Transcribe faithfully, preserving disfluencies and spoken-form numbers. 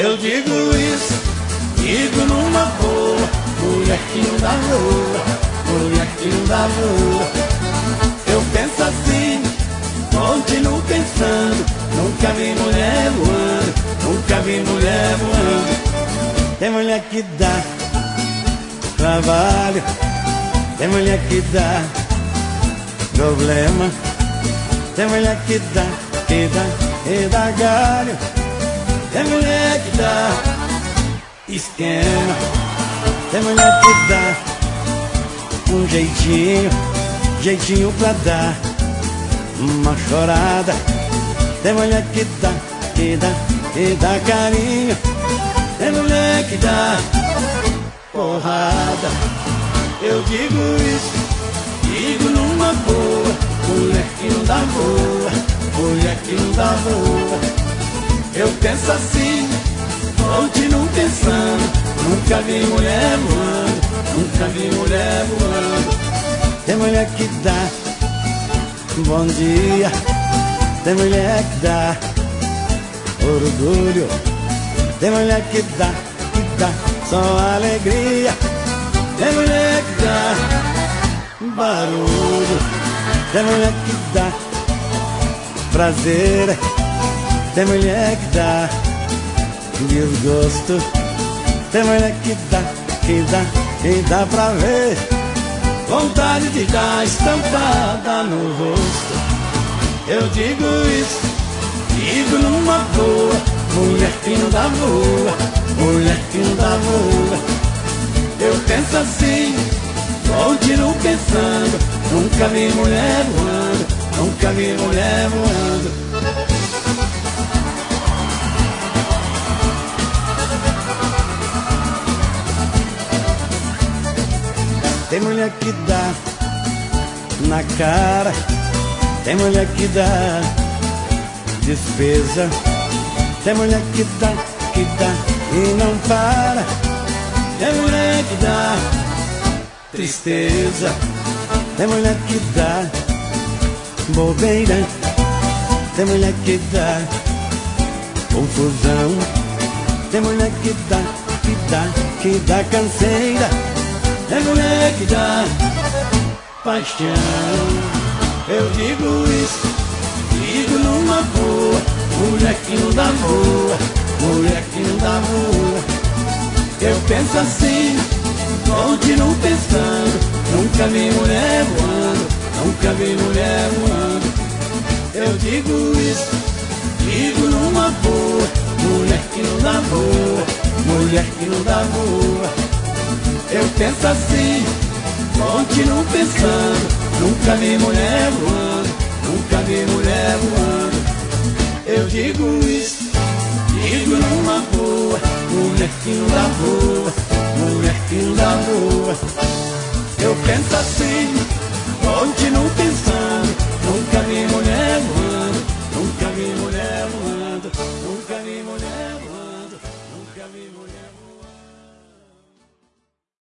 Eu digo isso, digo numa boa, mulher que não dá boa, mulher que não dá boa. Eu penso assim, continuo pensando, nunca vi mulher voando, nunca vi mulher voando. Tem mulher que dá trabalho, tem mulher que dá problema, tem mulher que dá, que dá, que dá galho, tem mulher que dá esquema, tem mulher que dá um jeitinho, jeitinho pra dar uma chorada, tem mulher que dá, que dá, que dá carinho, tem mulher que dá porrada. Eu digo isso, digo numa boa, mulher que não dá boa, mulher que não dá boa. Eu penso assim, continuo pensando, nunca vi mulher voando, nunca vi mulher voando. Tem mulher que dá bom dia, tem mulher que dá orgulho, tem mulher que dá, que dá só alegria, tem mulher que dá barulho, tem mulher que dá prazer, tem mulher que dá desgosto, tem mulher que dá, que dá, que dá pra ver vontade de dar estampada no rosto. Eu digo isso, digo numa boa, mulher que não dá boa, mulher que não dá boa. Eu penso assim, continuo pensando, nunca vi mulher voando, nunca vi mulher voando. Tem mulher que dá na cara, tem mulher que dá despesa, tem mulher que dá, que dá e não para, tem mulher que dá tristeza, tem mulher que dá bobeira, tem mulher que dá confusão, tem mulher que dá, que dá, que dá canseira, tem mulher que dá paixão. Eu digo isso, digo numa boa, mulher que não dá boa, mulher que não dá boa. Eu penso assim, continuo pensando, nunca vi mulher voando, nunca vi mulher voando. Eu digo isso, digo numa boa, mulher que não dá boa, mulher que não dá boa. Eu penso assim, continuo pensando, nunca vi mulher voando, nunca vi mulher voando. Eu digo isso, digo numa boa, mulher que não dá boa, mulher que não dá boa. Eu penso assim, continuo pensando,